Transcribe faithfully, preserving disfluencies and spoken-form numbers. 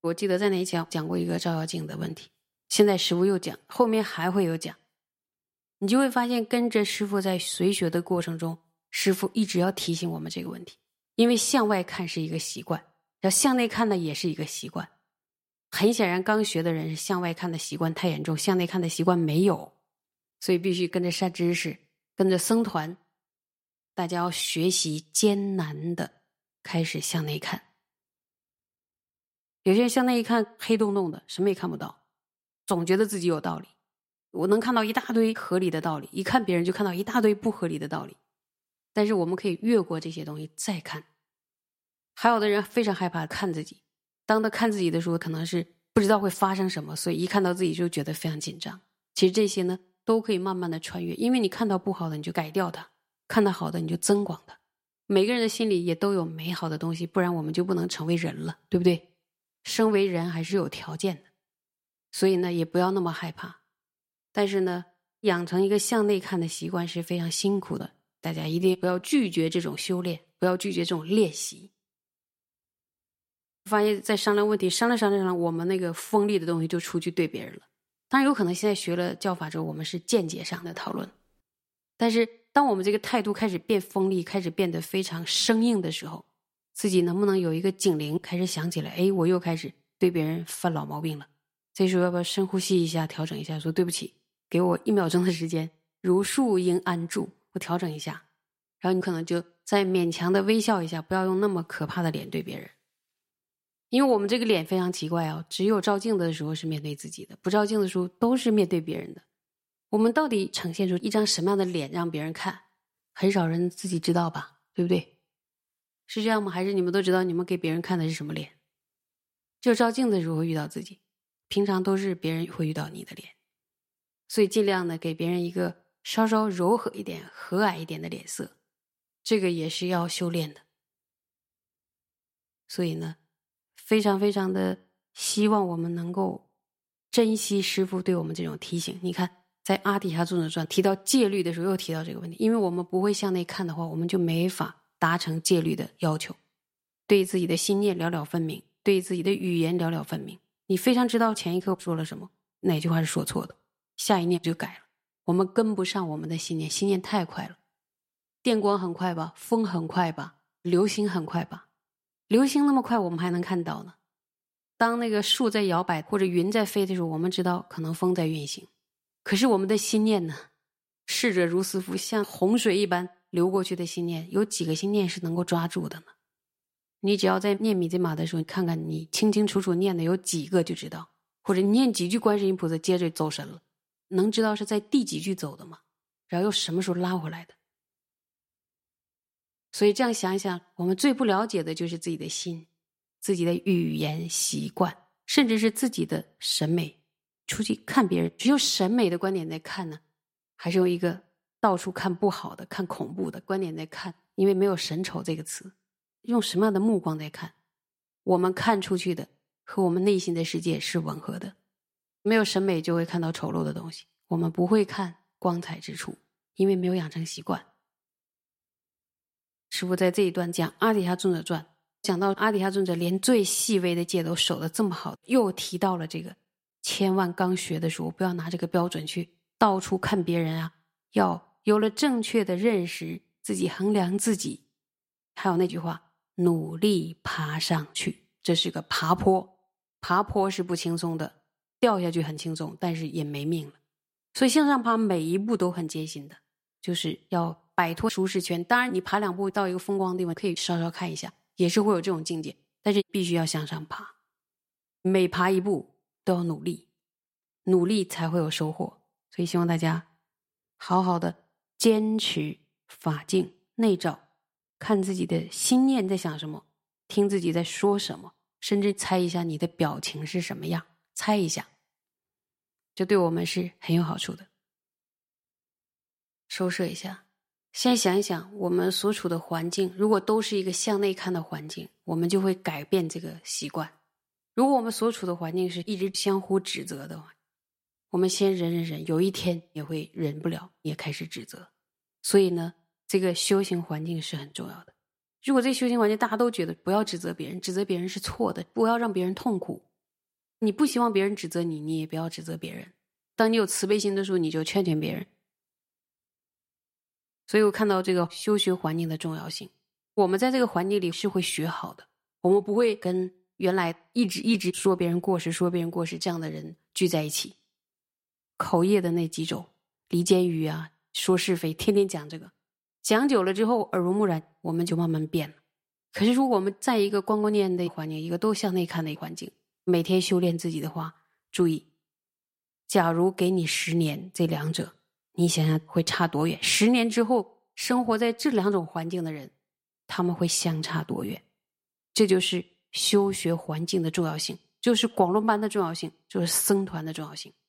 我记得在那一讲讲过一个照妖镜的问题，现在师父又讲，后面还会有讲。你就会发现跟着师父在随学的过程中，师父一直要提醒我们这个问题。因为向外看是一个习惯，要向内看呢也是一个习惯。很显然刚学的人是向外看的习惯太严重，向内看的习惯没有，所以必须跟着善知识，跟着僧团，大家要学习艰难的开始向内看。有些人向内一看黑洞洞的，什么也看不到，总觉得自己有道理。我能看到一大堆合理的道理，一看别人就看到一大堆不合理的道理。但是我们可以越过这些东西再看。还有的人非常害怕看自己，当他看自己的时候可能是不知道会发生什么，所以一看到自己就觉得非常紧张。其实这些呢都可以慢慢的穿越，因为你看到不好的你就改掉它，看到好的你就增广它。每个人的心里也都有美好的东西，不然我们就不能成为人了，对不对？生为人还是有条件的，所以呢也不要那么害怕。但是呢养成一个向内看的习惯是非常辛苦的，大家一定不要拒绝这种修炼，不要拒绝这种练习。发现在商量问题，商量商量商量，我们那个锋利的东西就出去对别人了。当然有可能现在学了教法之后，我们是见解上的讨论，但是当我们这个态度开始变锋利，开始变得非常生硬的时候，自己能不能有一个警铃开始想起来，诶，我又开始对别人犯老毛病了。这时候要不要深呼吸一下，调整一下，说对不起，给我一秒钟的时间，如树应安住，我调整一下。然后你可能就再勉强的微笑一下，不要用那么可怕的脸对别人。因为我们这个脸非常奇怪哦，只有照镜子的时候是面对自己的，不照镜子的时候都是面对别人的。我们到底呈现出一张什么样的脸让别人看，很少人自己知道吧，对不对？是这样吗？还是你们都知道你们给别人看的是什么脸？就照镜子的时候会遇到自己，平常都是别人会遇到你的脸。所以尽量的给别人一个稍稍柔和一点、和蔼一点的脸色，这个也是要修炼的。所以呢非常非常的希望我们能够珍惜师父对我们这种提醒。你看在阿底峡尊者传提到戒律的时候又提到这个问题，因为我们不会向内看的话，我们就没法达成戒律的要求。对自己的心念了了分明，对自己的语言了了分明，你非常知道前一刻说了什么，哪句话是说错的，下一念就改了。我们跟不上我们的心念，心念太快了，电光很快吧，风很快吧，流星很快吧，流星那么快我们还能看到呢。当那个树在摇摆或者云在飞的时候，我们知道可能风在运行，可是我们的心念呢，逝者如斯夫，像洪水一般流过去的心念，有几个心念是能够抓住的呢？你只要在念米津马的时候，你看看你清清楚楚念的有几个就知道，或者你念几句观世音菩萨接着走神了，能知道是在第几句走的吗？然后又什么时候拉回来的？所以这样想一想，我们最不了解的就是自己的心，自己的语言习惯，甚至是自己的审美。出去看别人只有审美的观点在看呢，还是用一个到处看不好的、看恐怖的观点在看？因为没有神丑这个词，用什么样的目光在看？我们看出去的和我们内心的世界是吻合的。没有审美就会看到丑陋的东西，我们不会看光彩之处，因为没有养成习惯。师父在这一段讲阿底峡尊者传，讲到阿底峡尊者连最细微的戒都守得这么好，又提到了这个千万刚学的时候不要拿这个标准去到处看别人啊，要有了正确的认识，自己衡量自己。还有那句话，努力爬上去，这是个爬坡，爬坡是不轻松的，掉下去很轻松，但是也没命了。所以向上爬每一步都很艰辛的，就是要摆脱舒适圈。当然你爬两步到一个风光的地方可以稍稍看一下，也是会有这种境界，但是必须要向上爬，每爬一步都要努力，努力才会有收获。所以希望大家好好的坚持法境内照，看自己的心念在想什么，听自己在说什么，甚至猜一下你的表情是什么样，猜一下，这对我们是很有好处的。收摄一下，先想一想我们所处的环境，如果都是一个向内看的环境，我们就会改变这个习惯。如果我们所处的环境是一直相互指责的话，我们先忍忍忍，有一天也会忍不了，也开始指责。所以呢，这个修行环境是很重要的。如果这个修行环境大家都觉得不要指责别人，指责别人是错的，不要让别人痛苦， 你不希望别人指责你，你也不要指责别人。当你有慈悲心的时候，你就劝劝别人。所以我看到这个修学环境的重要性。我们在这个环境里是会学好的，我们不会跟原来一直一直说别人过失说别人过失这样的人聚在一起。口业的那几种离间语啊，说是非，天天讲这个，讲久了之后耳濡目染，我们就慢慢变了。可是如果我们在一个观观念的环境，一个都向内看的环境，每天修炼自己的话，注意，假如给你十年，这两者你想想会差多远？十年之后生活在这两种环境的人，他们会相差多远？这就是修学环境的重要性，就是广论班的重要性，就是僧团的重要性。